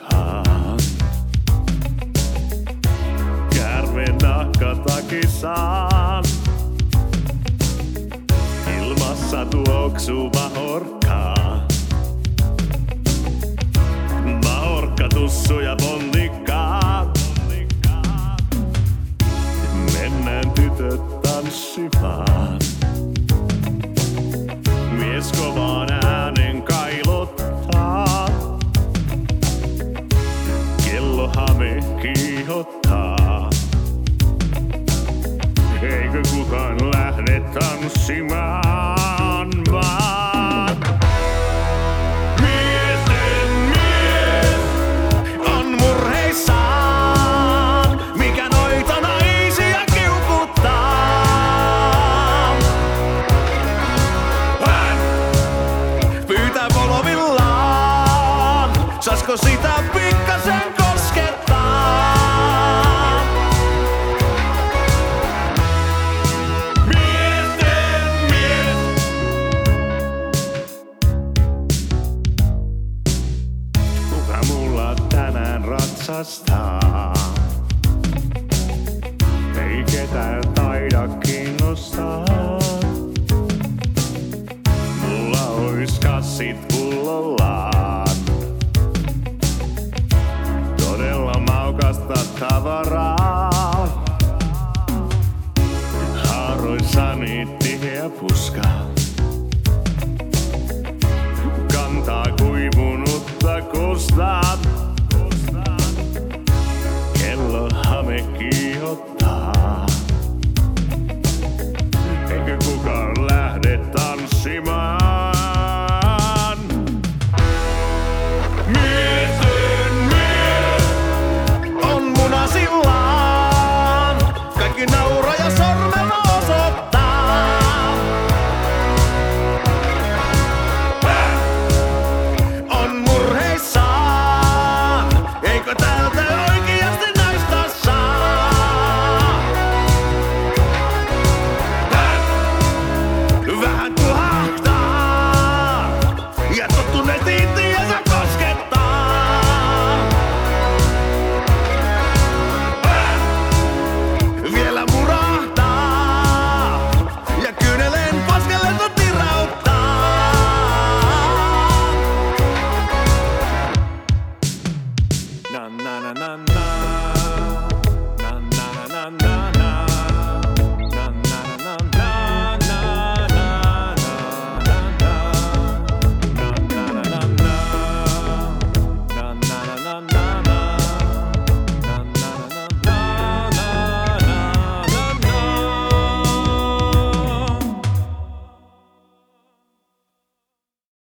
puskaan. Käärmeen nahkatakissaan. Ilmassa tuoksuu mahorkkaa. Mahorkka, tussu ja pontikkaa. Mennään tytöt tanssimaan. Mies kovaan äänen kailottaa. Kellohame kiihottaa. Eikö kukaan lähde tanssimaan vaan? Miesten mies on murheissaan, mikä noita naisia kiukuttaa. Hän pyytää polvillaan, saisko sitä pikkasen koskettaa? Tänään ratsastaa. Ei ketään taida kiinnostaa. Mulla ois kassit pullollaan. Todella maukasta tavaraa. Haaroissani tiheä puska. Kantaa kuivunutta kostaa. Kellohame kiihottaa. Eikö kukaan lähde tanssimaan? Miesten mies on munasillaan. Kaikki nauraa ja sormella osoittaa. Hän on murheissaan. Eikö tää